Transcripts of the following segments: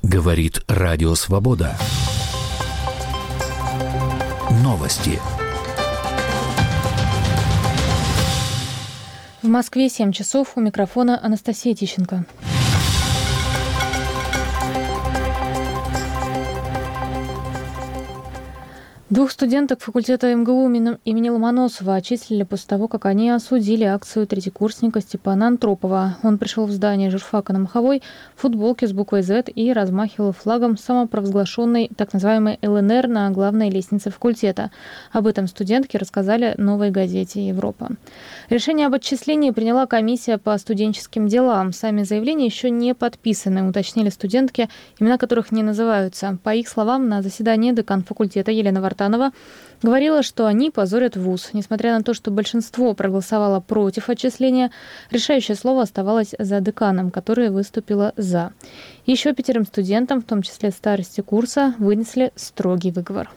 Говорит Радио Свобода. Новости. В Москве 7 часов. У микрофона Анастасия Тищенко. Двух студенток факультета МГУ имени Ломоносова отчислили после того, как они осудили акцию третьекурсника Степана Антропова. Он пришел в здание журфака на Маховой в футболке с буквой «З» и размахивал флагом самопровозглашенной так называемой ЛНР на главной лестнице факультета. Об этом студентки рассказали «Новой газете Европа». Решение об отчислении приняла комиссия по студенческим делам. Сами заявления еще не подписаны, уточнили студентки, имена которых не называются. По их словам, на заседании декан факультета Елена Вартанова говорила, что они позорят вуз. Несмотря на то, что большинство проголосовало против отчисления, решающее слово оставалось за деканом, которая выступила «за». Еще 5 студентам, в том числе старости курса, вынесли строгий выговор.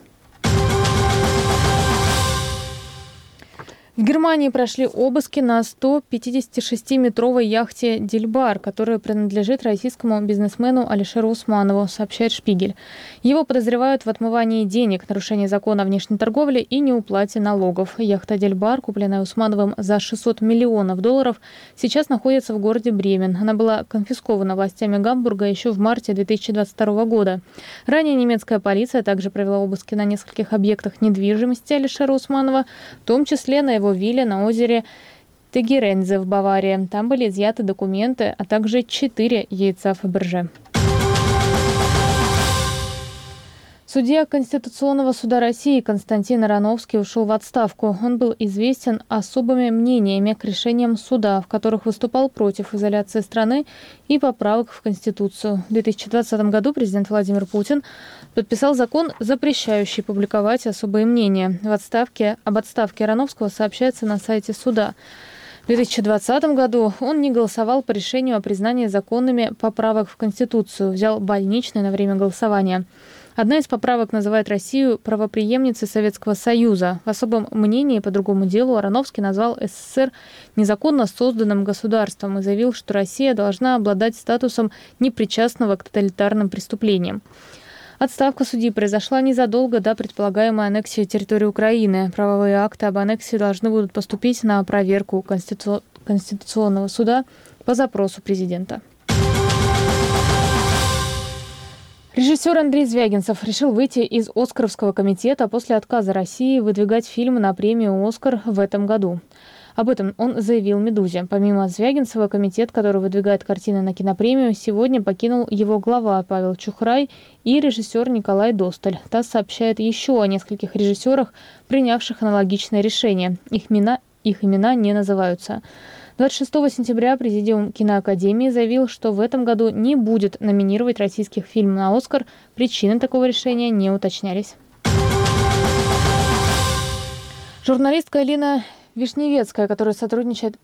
В Германии прошли обыски на 156-метровой яхте «Дильбар», которая принадлежит российскому бизнесмену Алишеру Усманову, сообщает «Шпигель». Его подозревают в отмывании денег, нарушении закона о внешней торговле и неуплате налогов. Яхта «Дильбар», купленная Усмановым за $600 миллионов, сейчас находится в городе Бремен. Она была конфискована властями Гамбурга еще в марте 2022 года. Ранее немецкая полиция также провела обыски на нескольких объектах недвижимости Алишера Усманова, в том числе на его вилле на озере Тегерензе в Баварии. Там были изъяты документы, а также 4 яйца Фаберже. Судья Конституционного суда России Константин Ароновский ушел в отставку. Он был известен особыми мнениями к решениям суда, в которых выступал против изоляции страны и поправок в Конституцию. В 2020 году президент Владимир Путин подписал закон, запрещающий публиковать особые мнения. Об отставке Ароновского сообщается на сайте суда. В 2020 году он не голосовал по решению о признании законными поправок в Конституцию, взял больничный на время голосования. Одна из поправок называет Россию правопреемницей Советского Союза. В особом мнении по другому делу Ароновский назвал СССР незаконно созданным государством и заявил, что Россия должна обладать статусом непричастного к тоталитарным преступлениям. Отставка судьи произошла незадолго до предполагаемой аннексии территории Украины. Правовые акты об аннексии должны будут поступить на проверку Конституционного суда по запросу президента. Режиссер Андрей Звягинцев решил выйти из Оскаровского комитета после отказа России выдвигать фильм на премию «Оскар» в этом году. Об этом он заявил «Медузе». Помимо Звягинцева, комитет, который выдвигает картины на кинопремию, сегодня покинул его глава Павел Чухрай и режиссер Николай Досталь. ТАСС сообщает еще о нескольких режиссерах, принявших аналогичное решение. Их имена не называются. 26 сентября Президиум киноакадемии заявил, что в этом году не будет номинировать российских фильмов на «Оскар». Причины такого решения не уточнялись. Журналистка Юлия Вишневецкая, которая сотрудничает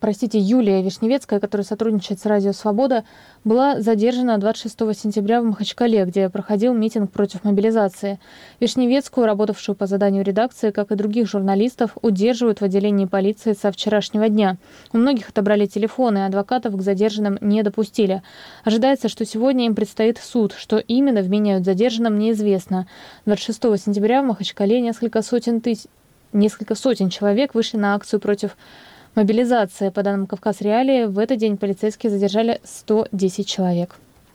с «Радио Свобода», была задержана 26 сентября в Махачкале, где проходил митинг против мобилизации. Вишневецкую, работавшую по заданию редакции, как и других журналистов, удерживают в отделении полиции со вчерашнего дня. У многих отобрали телефоны, адвокатов к задержанным не допустили. Ожидается, что сегодня им предстоит суд. Что именно вменяют задержанным, неизвестно. 26 сентября в Махачкале несколько сотен человек вышли на акцию против мобилизации. По данным «Кавказ Реалии», в этот день полицейские задержали 110 человек.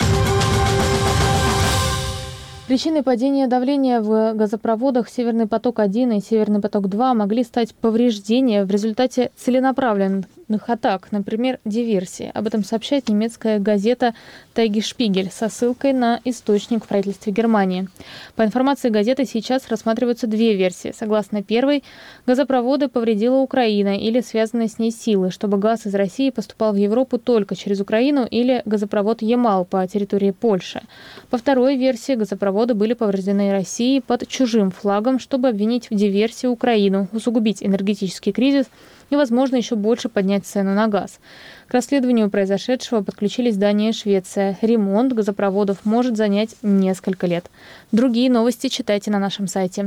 Причиной падения давления в газопроводах «Северный поток-1» и «Северный поток-2» могли стать повреждения в результате целенаправленных атак, например, диверсии. Об этом сообщает немецкая газета «Тайгешпигель» со ссылкой на источник в правительстве Германии. По информации газеты, сейчас рассматриваются 2 версии. Согласно первой, газопроводы повредила Украина или связанные с ней силы, чтобы газ из России поступал в Европу только через Украину, или газопровод Ямал по территории Польши. По второй версии, газопроводы были повреждены Россией под чужим флагом, чтобы обвинить в диверсии Украину, усугубить энергетический кризис и, возможно, еще больше поднять цену на газ. К расследованию произошедшего подключились Дания и Швеция. Ремонт газопроводов может занять несколько лет. Другие новости читайте на нашем сайте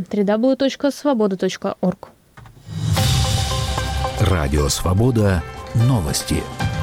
www.svoboda.org. Радио Свобода. Новости.